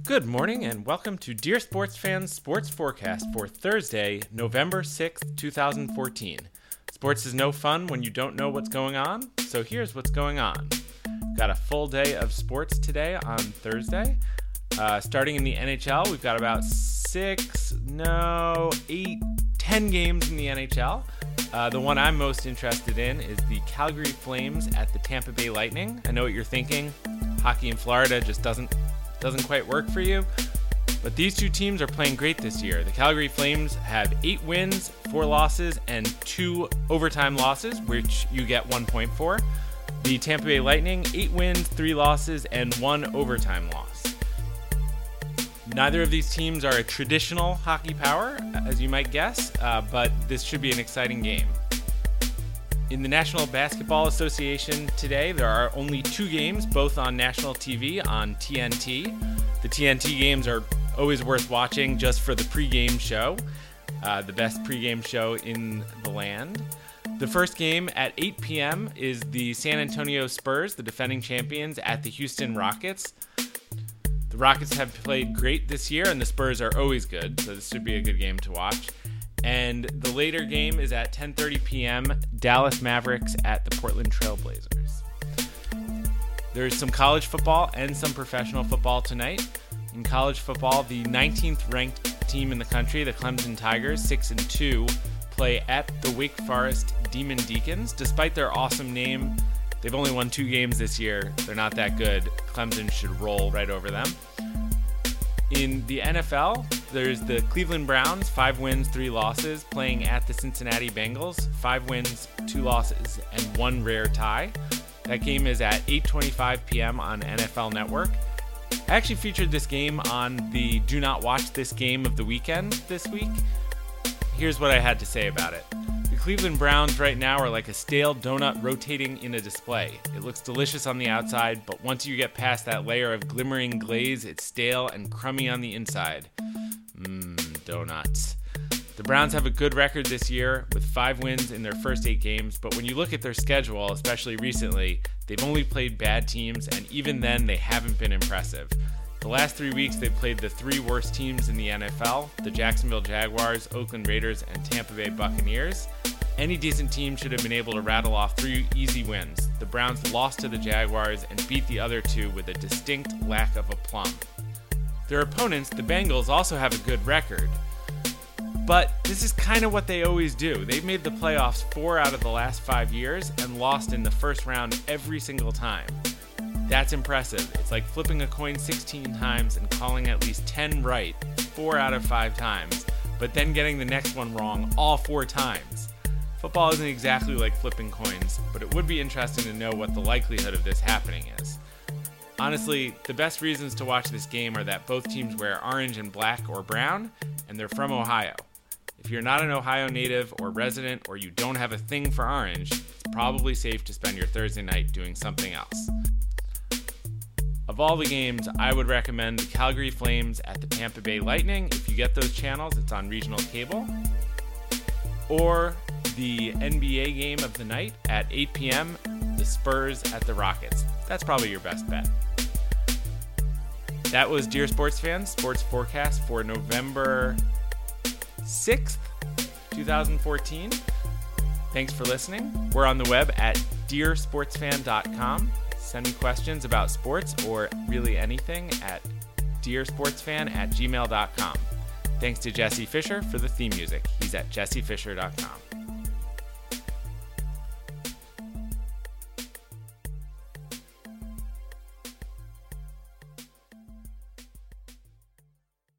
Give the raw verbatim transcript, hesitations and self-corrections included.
Good morning and welcome to Dear Sports Fans Sports Forecast for Thursday, November sixth, twenty fourteen. Sports is no fun when you don't know what's going on, so here's what's going on. We've got a full day of sports today on Thursday. Uh, starting in the N H L, we've got about six, no, eight, ten games in the N H L. Uh, the one I'm most interested in is the Calgary Flames at the Tampa Bay Lightning. I know what you're thinking. Hockey in Florida just doesn't doesn't quite work for you. But these two teams are playing great this year. The Calgary Flames have eight wins, four losses, and two overtime losses, which you get one point for. The Tampa Bay Lightning, eight wins, three losses, and one overtime loss. Neither of these teams are a traditional hockey power, as you might guess, uh, but this should be an exciting game. In the National Basketball Association today, there are only two games, both on national T V on T N T. The T N T games are always worth watching just for the pregame show, uh, the best pregame show in the land. The first game at eight p.m. is the San Antonio Spurs, the defending champions, at the Houston Rockets. The Rockets have played great this year, and the Spurs are always good, so this should be a good game to watch. And the later game is at ten thirty p.m., Dallas Mavericks at the Portland Trail Blazers. There's some college football and some professional football tonight. In college football, the nineteenth ranked team in the country, the Clemson Tigers, six and two, play at the Wake Forest Demon Deacons. Despite their awesome name, they've only won two games this year. They're not that good. Clemson should roll right over them. In the N F L, there's the Cleveland Browns, five wins, three losses, playing at the Cincinnati Bengals, five wins, two losses, and one rare tie. That game is at eight twenty-five p.m. on N F L Network. I actually featured this game on the Do Not Watch This Game of the Weekend this week. Here's what I had to say about it. The Cleveland Browns right now are like a stale donut rotating in a display. It looks delicious on the outside, but once you get past that layer of glimmering glaze, it's stale and crummy on the inside. Mmm, donuts. The Browns have a good record this year with five wins in their first eight games, but when you look at their schedule, especially recently, they've only played bad teams, and even then, they haven't been impressive. The last three weeks, they've played the three worst teams in the N F L, the Jacksonville Jaguars, Oakland Raiders, and Tampa Bay Buccaneers. Any decent team should have been able to rattle off three easy wins. The Browns lost to the Jaguars and beat the other two with a distinct lack of aplomb. Their opponents, the Bengals, also have a good record. But this is kind of what they always do. They've made the playoffs four out of the last five years and lost in the first round every single time. That's impressive. It's like flipping a coin sixteen times and calling at least ten right, four out of five times, but then getting the next one wrong all four times. Football isn't exactly like flipping coins, but it would be interesting to know what the likelihood of this happening is. Honestly, the best reasons to watch this game are that both teams wear orange and black or brown, and they're from Ohio. If you're not an Ohio native or resident, or you don't have a thing for orange, it's probably safe to spend your Thursday night doing something else. Of all the games, I would recommend the Calgary Flames at the Tampa Bay Lightning. If you get those channels, it's on regional cable. Or the N B A game of the night at eight p.m., the Spurs at the Rockets. That's probably your best bet. That was Dear Sports Fans, Sports Forecast for November sixth, twenty fourteen. Thanks for listening. We're on the web at dear sports fan dot com. Send me questions about sports or really anything at dear sports fan at gmail dot com. Thanks to Jesse Fisher for the theme music. He's at jesse fisher dot com.